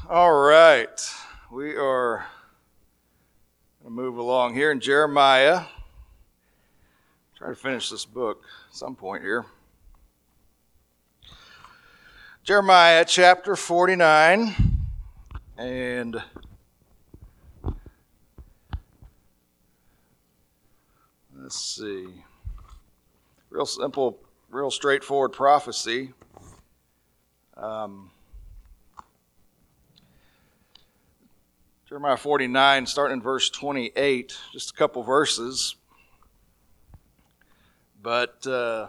All right, we are going to move along here in Jeremiah. Try to finish this book at some point here. Jeremiah chapter 49, and let's see, real simple, real straightforward prophecy. Jeremiah 49, starting in verse 28, just a couple verses. But if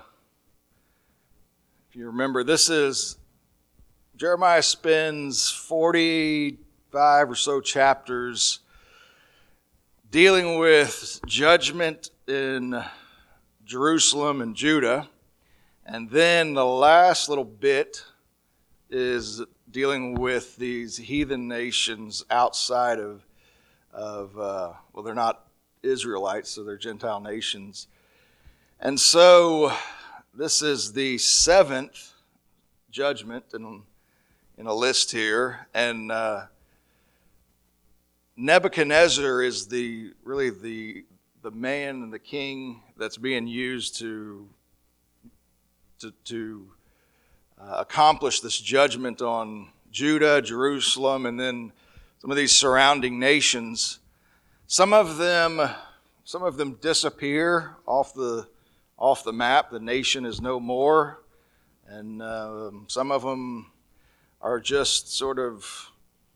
you remember, Jeremiah spends 45 or so chapters dealing with judgment in Jerusalem and Judah. And then the last little bit is dealing with these heathen nations outside of they're not Israelites, so they're Gentile nations. And so this is the seventh judgment in a list here, and Nebuchadnezzar is really the man and the king that's being used to accomplish this judgment on Judah, Jerusalem, and then some of these surrounding nations. Some of them disappear off the map. The nation is no more, and some of them are just sort of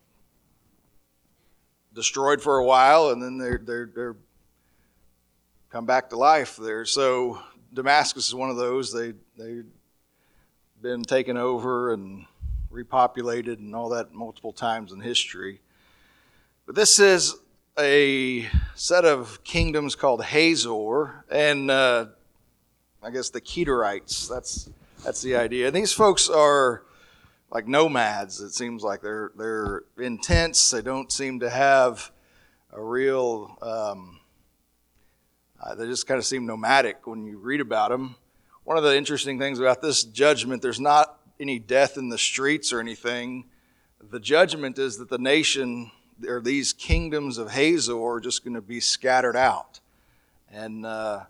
destroyed for a while, and then they're come back to life there. So Damascus is one of those. They've been taken over and repopulated and all that multiple times in history. But this is a set of kingdoms called Hazor, and I guess the Kedarites. That's the idea. And these folks are like nomads. It seems like they're intense. They don't seem to have a real. They just kind of seem nomadic when you read about them. One of the interesting things about this judgment, there's not any death in the streets or anything. The judgment is that the nation, or these kingdoms of Hazor, are just going to be scattered out. And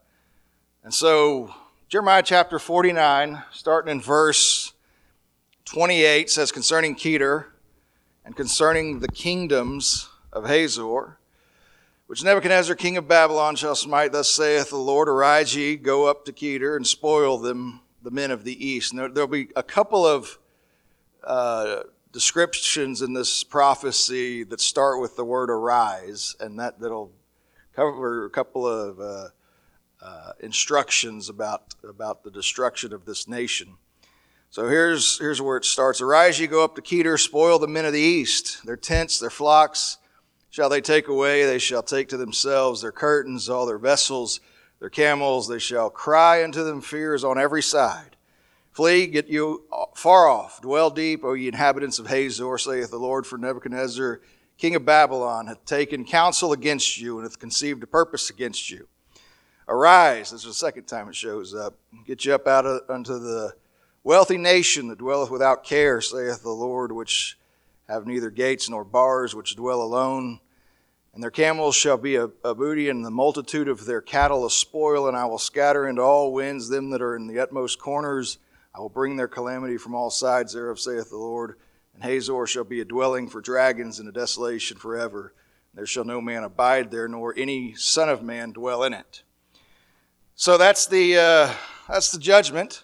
so Jeremiah chapter 49, starting in verse 28, says, concerning Kedar and concerning the kingdoms of Hazor, which Nebuchadnezzar, king of Babylon, shall smite, thus saith the Lord, arise ye, go up to Kedar, and spoil them, the men of the east. And there'll be a couple of descriptions in this prophecy that start with the word arise, and that'll cover a couple of instructions about the destruction of this nation. So here's where it starts. Arise ye, go up to Kedar, spoil the men of the east, their tents, their flocks, shall they take away, they shall take to themselves their curtains, all their vessels, their camels, they shall cry unto them fears on every side. Flee, get you far off, dwell deep, O ye inhabitants of Hazor, saith the Lord, for Nebuchadnezzar, king of Babylon, hath taken counsel against you, and hath conceived a purpose against you. Arise, this is the second time it shows up, get you up out unto the wealthy nation that dwelleth without care, saith the Lord, which have neither gates nor bars, which dwell alone. And their camels shall be a booty, and the multitude of their cattle a spoil, and I will scatter into all winds them that are in the utmost corners. I will bring their calamity from all sides thereof, saith the Lord. And Hazor shall be a dwelling for dragons and a desolation forever. There shall no man abide there, nor any son of man dwell in it. So that's the judgment.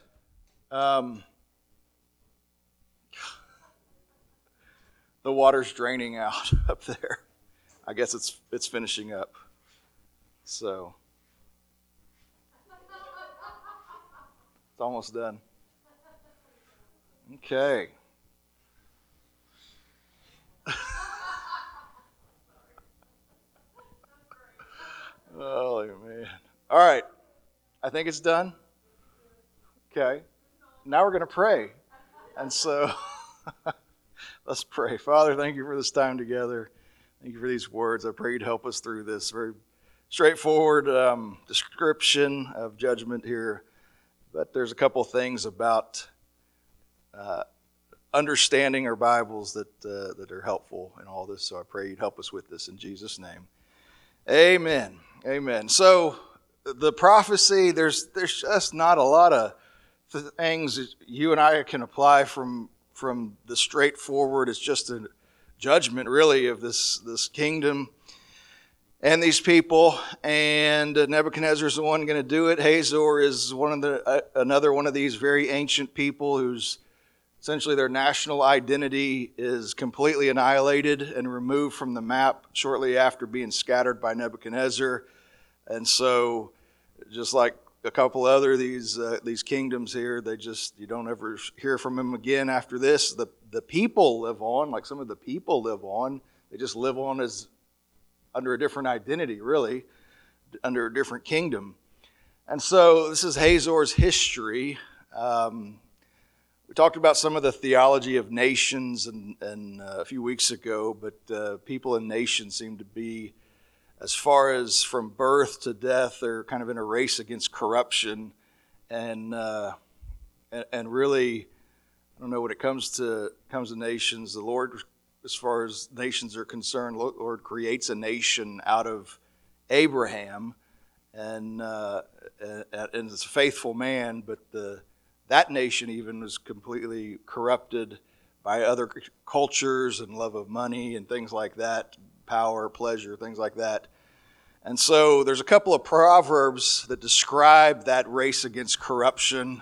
The water's draining out up there. I guess it's finishing up. So it's almost done. Okay. Oh man. All right. I think it's done. Okay. Now we're going to pray. And so let's pray. Father, thank you for this time together. Thank you for these words. I pray you'd help us through this very straightforward description of judgment here. But there's a couple things about understanding our Bibles that are helpful in all this. So I pray you'd help us with this in Jesus' name. Amen. Amen. So the prophecy, there's just not a lot of things that you and I can apply from the straightforward. It's just a judgment, really, of this kingdom and these people. And Nebuchadnezzar is the one going to do it. Hazor is another one of these very ancient people whose essentially their national identity is completely annihilated and removed from the map shortly after being scattered by Nebuchadnezzar. And so, just like a couple other these kingdoms here, you don't ever hear from them again after this. The people live on, like some of the people live on. They just live on as under a different identity, really, under a different kingdom. And so this is Hazor's history. We talked about some of the theology of nations and a few weeks ago, but people and nations seem to be, as far as from birth to death, they're kind of in a race against corruption, and really, I don't know, when it comes to nations, the Lord, as far as nations are concerned, the Lord creates a nation out of Abraham, and it's a faithful man, but that nation even was completely corrupted by other cultures and love of money and things like that, power, pleasure, things like that. And so there's a couple of proverbs that describe that race against corruption.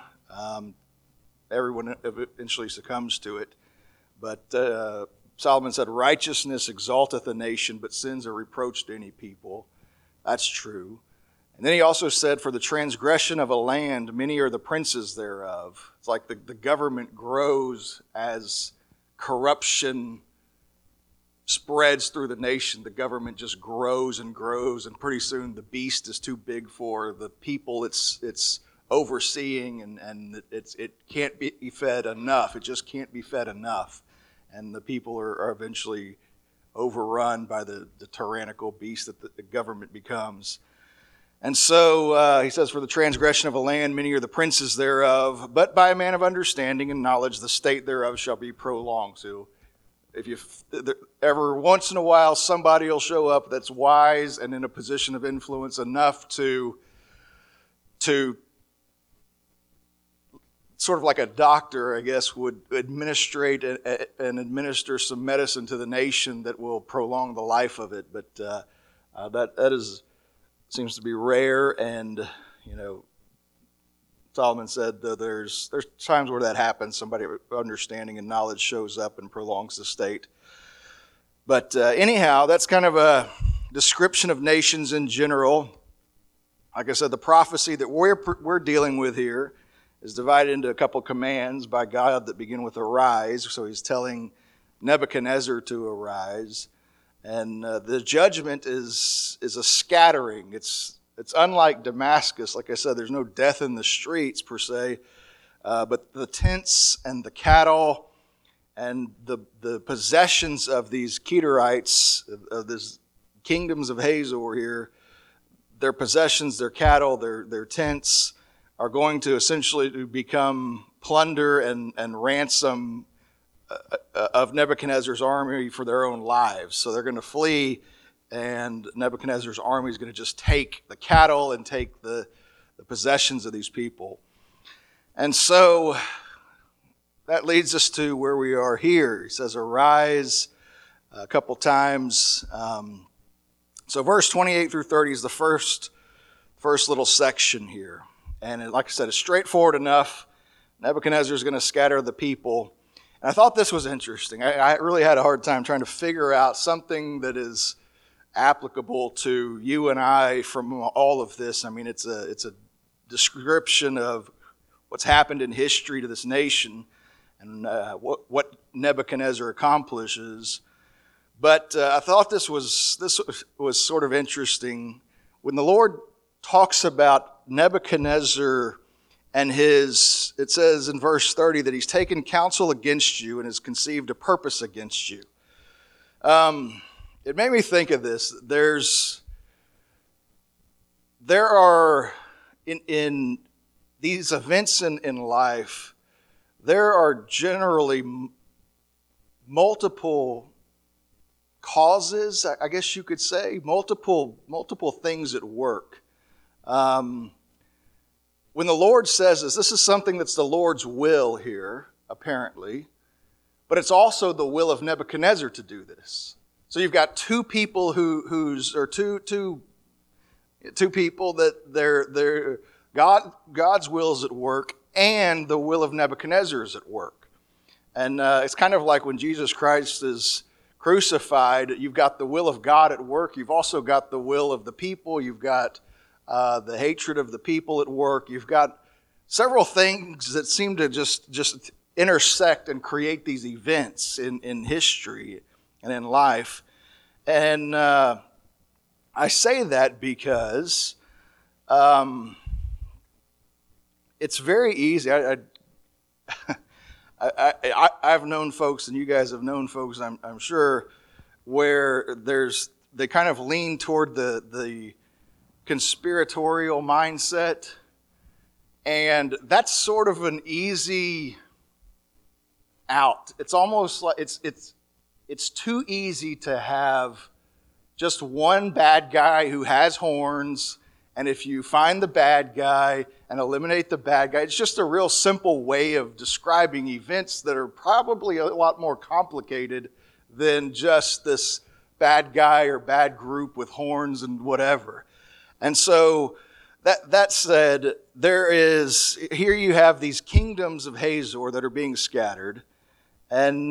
Everyone eventually succumbs to it. But Solomon said, "Righteousness exalteth a nation, but sins are reproach to any people." That's true. And then he also said, "For the transgression of a land, many are the princes thereof." It's like the government grows as corruption spreads through the nation. The government just grows and grows, and pretty soon the beast is too big for the people it's overseeing, and it can't be fed enough. It just can't be fed enough. And the people are eventually overrun by the tyrannical beast that the government becomes. And so he says, "For the transgression of a land, many are the princes thereof, but by a man of understanding and knowledge, the state thereof shall be prolonged." So if every once in a while somebody will show up that's wise and in a position of influence enough to sort of like a doctor, I guess, would administrate and administer some medicine to the nation that will prolong the life of it. But that seems to be rare, and Solomon said that there's times where that happens. Somebody with understanding and knowledge shows up and prolongs the state. But anyhow, that's kind of a description of nations in general. Like I said, the prophecy that we're dealing with here is divided into a couple commands by God that begin with arise. So he's telling Nebuchadnezzar to arise. And the judgment is a scattering. It's unlike Damascus. Like I said, there's no death in the streets per se, but the tents and the cattle and the possessions of these Kedarites, of these kingdoms of Hazor here, their possessions, their cattle, their tents are going to essentially become plunder and ransom of Nebuchadnezzar's army for their own lives. So they're going to flee, and Nebuchadnezzar's army is going to just take the cattle and take the possessions of these people. And so that leads us to where we are here. He says, "Arise," a couple times. So verse 28 through 30 is the first little section here. And like I said, it's straightforward enough. Nebuchadnezzar is going to scatter the people. And I thought this was interesting. I really had a hard time trying to figure out something that is applicable to you and I from all of this. I mean, it's a description of what's happened in history to this nation and what Nebuchadnezzar accomplishes. But I thought this was sort of interesting. When the Lord talks about Nebuchadnezzar and it says in verse 30 that he's taken counsel against you and has conceived a purpose against you. It made me think of this. There are, in these events in life, there are generally multiple causes, I guess you could say, multiple things at work. When the Lord says this is something that's the Lord's will here, apparently, but it's also the will of Nebuchadnezzar to do this. So you've got two people two people that God's will is at work, and the will of Nebuchadnezzar is at work. And it's kind of like when Jesus Christ is crucified, you've got the will of God at work. You've also got the will of the people. You've got the hatred of the people at work. You've got several things that seem to just intersect and create these events in history and in life. And I say that because it's very easy. I've known folks, and you guys have known folks, I'm sure, where they kind of lean toward the conspiratorial mindset, and that's sort of an easy out. It's almost like it's too easy to have just one bad guy who has horns, and if you find the bad guy and eliminate the bad guy, it's just a real simple way of describing events that are probably a lot more complicated than just this bad guy or bad group with horns and whatever. And so that said, here you have these kingdoms of Hazor that are being scattered. And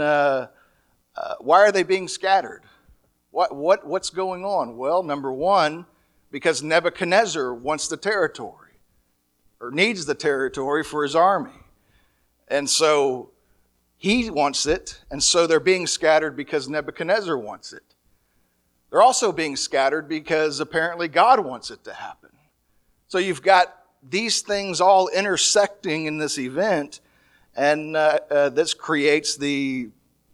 why are they being scattered? What's going on? Well, number one, because Nebuchadnezzar wants the territory, or needs the territory for his army. And so he wants it, and so they're being scattered because Nebuchadnezzar wants it. They're also being scattered because apparently God wants it to happen. So you've got these things all intersecting in this event, and this creates the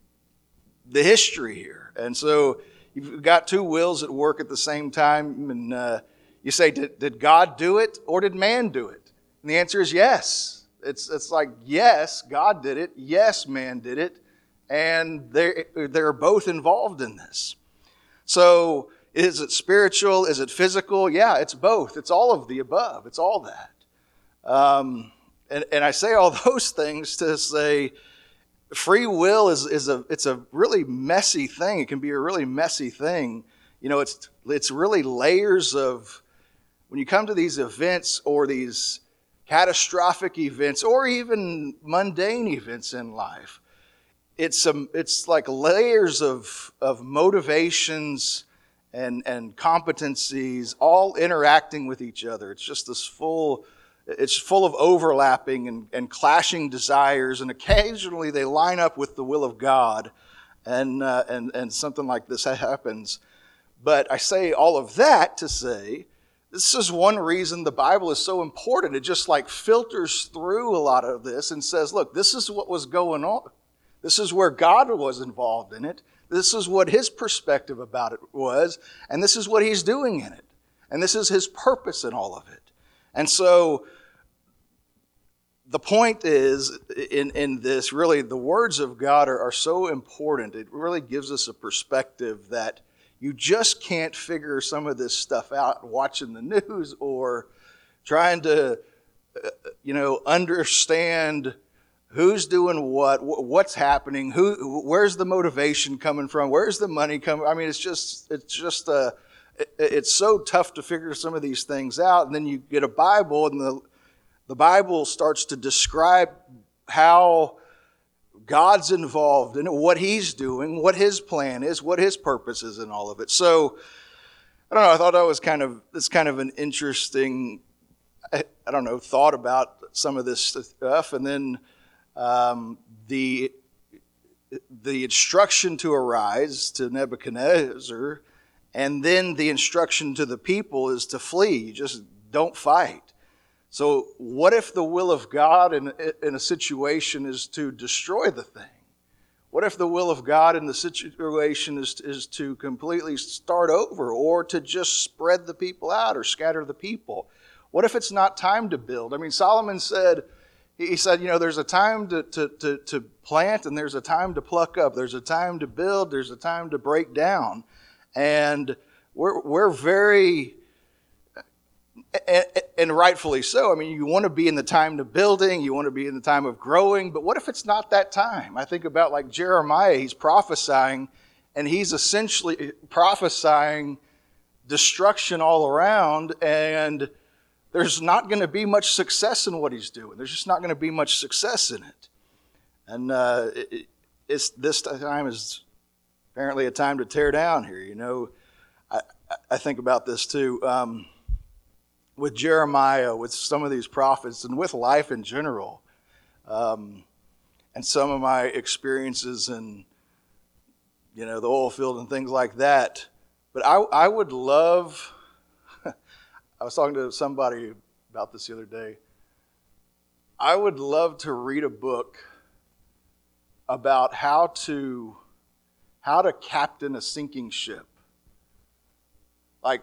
history here. And so you've got two wills at work at the same time, and you say, did God do it or did man do it? And the answer is yes. It's like, yes, God did it. Yes, man did it. And they're both involved in this. So is it spiritual? Is it physical? Yeah, it's both. It's all of the above. It's all that. And I say all those things to say free will is a really messy thing. It can be a really messy thing. You know, it's really layers of, when you come to these events or these catastrophic events or even mundane events in life, it's like layers of motivations and competencies all interacting with each other. It's just it's full of overlapping and clashing desires, and occasionally they line up with the will of God, and something like this happens. But I say all of that to say, this is one reason the Bible is so important. It just like filters through a lot of this and says, look, this is what was going on. This is where God was involved in it. This is what his perspective about it was, and this is what he's doing in it. And this is his purpose in all of it. And so the point is, in this, really, the words of God are so important. It really gives us a perspective that you just can't figure some of this stuff out watching the news or trying to, understand who's doing what's happening, where's the motivation coming from, where's the money coming. I mean, it's so tough to figure some of these things out. And then you get a Bible, and the Bible starts to describe how God's involved in it, what he's doing, what his plan is, what his purpose is in all of it. So, I don't know, I thought that was kind of an interesting, thought about some of this stuff. And then the instruction to arise to Nebuchadnezzar, and then the instruction to the people is to flee. You just don't fight. So what if the will of God in a situation is to destroy the thing? What if the will of God in the situation is to completely start over, or to just spread the people out or scatter the people? What if it's not time to build? I mean, Solomon said, He said, there's a time to plant and there's a time to pluck up. There's a time to build. There's a time to break down. And we're very, and rightfully so. I mean, you want to be in the time of building. You want to be in the time of growing. But what if it's not that time? I think about like Jeremiah. He's prophesying, and he's essentially prophesying destruction all around, and there's not going to be much success in what he's doing. There's just not going to be much success in it. And this time is apparently a time to tear down here. I think about this too. With Jeremiah, with some of these prophets, and with life in general, and some of my experiences in, the oil field and things like that. But I would love... I was talking to somebody about this the other day. I would love to read a book about how to captain a sinking ship. Like,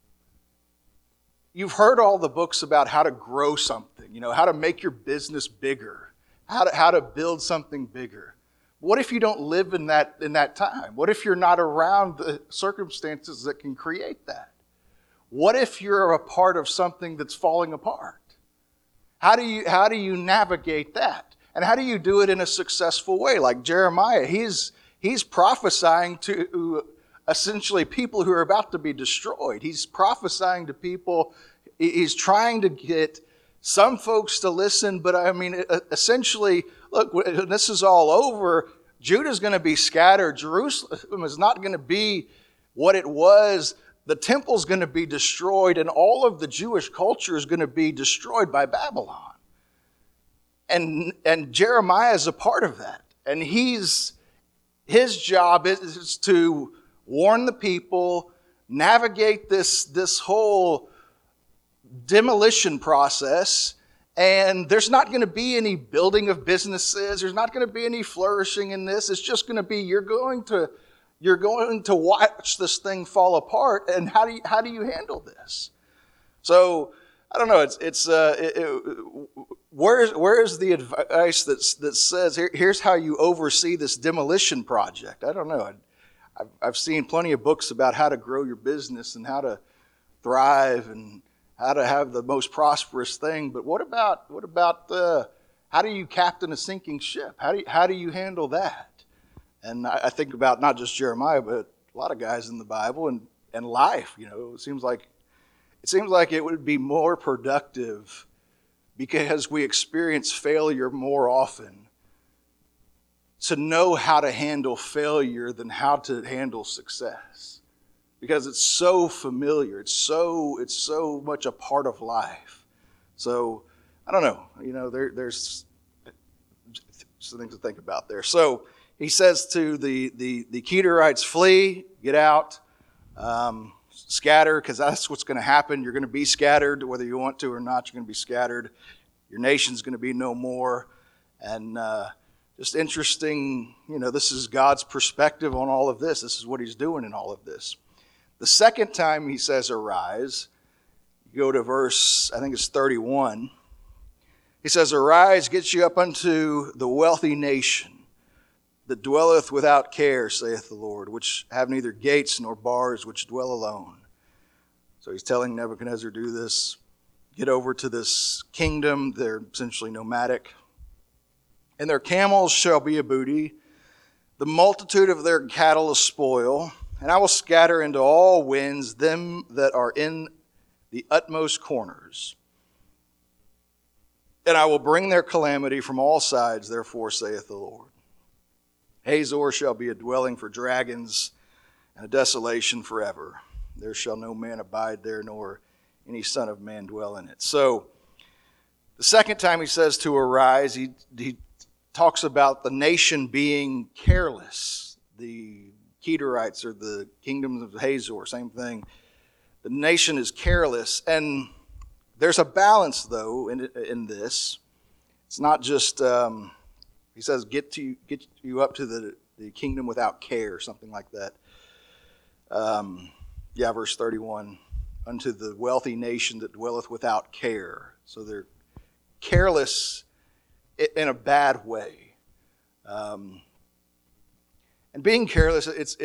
you've heard all the books about how to grow something, how to make your business bigger, how to build something bigger. What if you don't live in that time? What if you're not around the circumstances that can create that? What if you're a part of something that's falling apart? How do you navigate that? And how do you do it in a successful way? Like Jeremiah, he's prophesying to essentially people who are about to be destroyed. He's prophesying to people. He's trying to get some folks to listen, but I mean, essentially, look, when this is all over, Judah's going to be scattered. Jerusalem is not going to be what it was. The temple's going to be destroyed, and all of the Jewish culture is going to be destroyed by Babylon. And Jeremiah is a part of that. And his job is to warn the people, navigate this whole demolition process, and there's not going to be any building of businesses. There's not going to be any flourishing in this. It's just going to be you're going to watch this thing fall apart, and how do you handle this? So I don't know. Where is the advice that says here's how you oversee this demolition project? I don't know. I've seen plenty of books about how to grow your business and how to thrive and how to have the most prosperous thing. But what about how do you captain a sinking ship? How do you handle that? And I think about not just Jeremiah, but a lot of guys in the Bible and life. It seems like it would be more productive because we experience failure more often to know how to handle failure than how to handle success, because it's so familiar. It's so much a part of life. So I don't know. There's some things to think about there. So he says to the Kedarites, flee, get out, scatter, because that's what's going to happen. You're going to be scattered, whether you want to or not. You're going to be scattered. Your nation's going to be no more. And just interesting, this is God's perspective on all of this. This is what he's doing in all of this. The second time he says arise, you go to verse, I think it's 31. He says, arise, get you up unto the wealthy nation that dwelleth without care, saith the Lord, which have neither gates nor bars, which dwell alone. So he's telling Nebuchadnezzar, do this. Get over to this kingdom. They're essentially nomadic. And their camels shall be a booty. The multitude of their cattle a spoil. And I will scatter into all winds them that are in the utmost corners. And I will bring their calamity from all sides, therefore saith the Lord. Hazor shall be a dwelling for dragons, and a desolation forever. There shall no man abide there, nor any son of man dwell in it. So, the second time he says to arise, he talks about the nation being careless. The Kedarites, or the kingdoms of Hazor, same thing. The nation is careless, and there's a balance, though, in this. It's not just... he says, get you up to the kingdom without care, something like that. Verse 31. Unto the wealthy nation that dwelleth without care. So they're careless in a bad way. And being careless,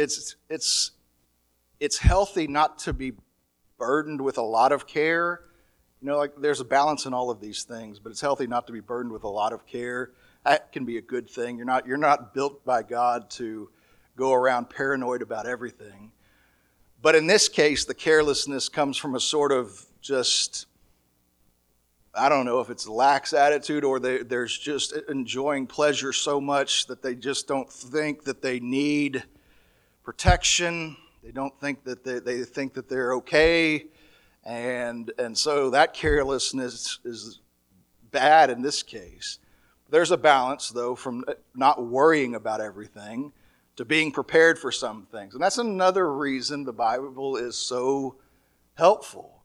it's healthy not to be burdened with a lot of care. Like there's a balance in all of these things, but it's healthy not to be burdened with a lot of care. That can be a good thing. You're not built by God to go around paranoid about everything. But in this case, the carelessness comes from a sort of just, I don't know if it's a lax attitude or there's just enjoying pleasure so much that they just don't think that they need protection. They don't think that they think that they're okay. And so that carelessness is bad in this case. There's a balance, though, from not worrying about everything to being prepared for some things. And that's another reason the Bible is so helpful.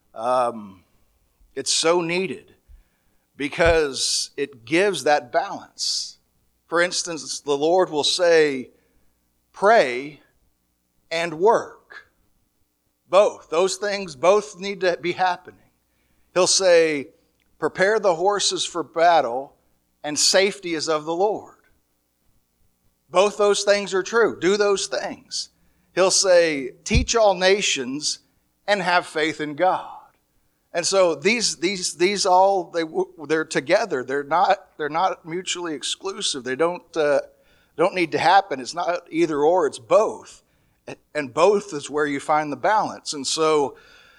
It's so needed because it gives that balance. For instance, the Lord will say, pray and work. Both. Those things both need to be happening. He'll say, prepare the horses for battle, and safety is of the Lord. Both those things are true. Do those things. He'll say, teach all nations and have faith in God. And so these all they're together. They're not mutually exclusive. They don't need to happen. It's not either or. It's both. And both is where you find the balance. And so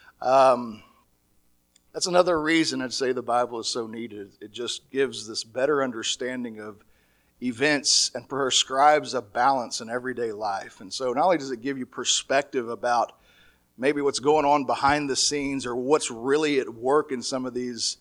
that's another reason I'd say the Bible is so needed. It just gives this better understanding of events and prescribes a balance in everyday life. And so not only does it give you perspective about maybe what's going on behind the scenes or what's really at work in some of these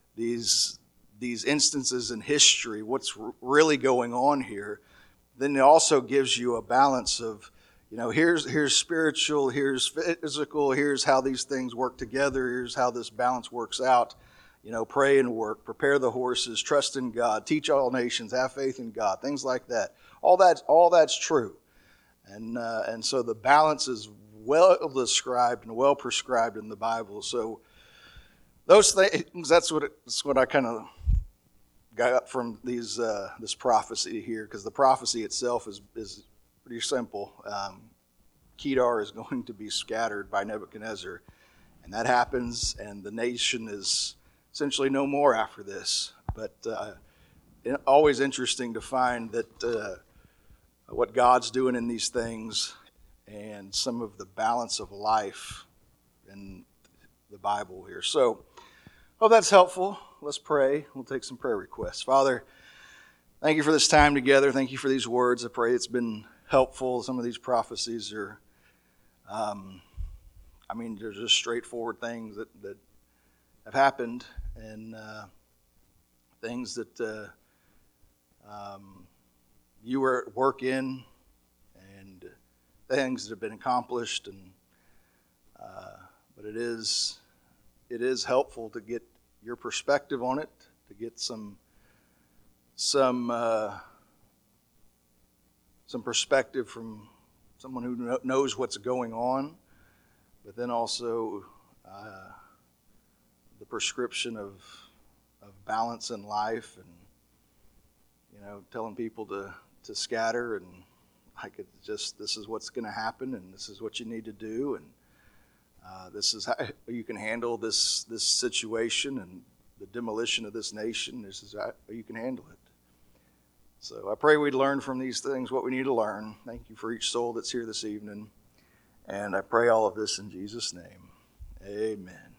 instances in history, what's really going on here, then it also gives you a balance of, here's spiritual, here's physical, here's how these things work together, here's how this balance works out. Pray and work, prepare the horses, trust in God, teach all nations, have faith in God, things like that. All that's true. And so the balance is well described and well prescribed in the Bible. So those things, that's what I kind of got from this prophecy here, because the prophecy itself is pretty simple. Kedar is going to be scattered by Nebuchadnezzar, and that happens, and the nation is essentially no more after this. But always interesting to find that what God's doing in these things and some of the balance of life in the Bible here. So, hope that's helpful. Let's pray. We'll take some prayer requests. Father, thank you for this time together. Thank you for these words. I pray it's been helpful. Some of these prophecies are, they're just straightforward things that have happened, and things that you were at work in, and things that have been accomplished. And but it is helpful to get your perspective on it, to get some perspective from someone who knows what's going on, but then also the prescription of balance in life, and telling people to scatter, and this is what's going to happen, and this is what you need to do, and this is how you can handle this situation and the demolition of this nation. This is how you can handle it. So I pray we'd learn from these things what we need to learn. Thank you for each soul that's here this evening. And I pray all of this in Jesus' name. Amen.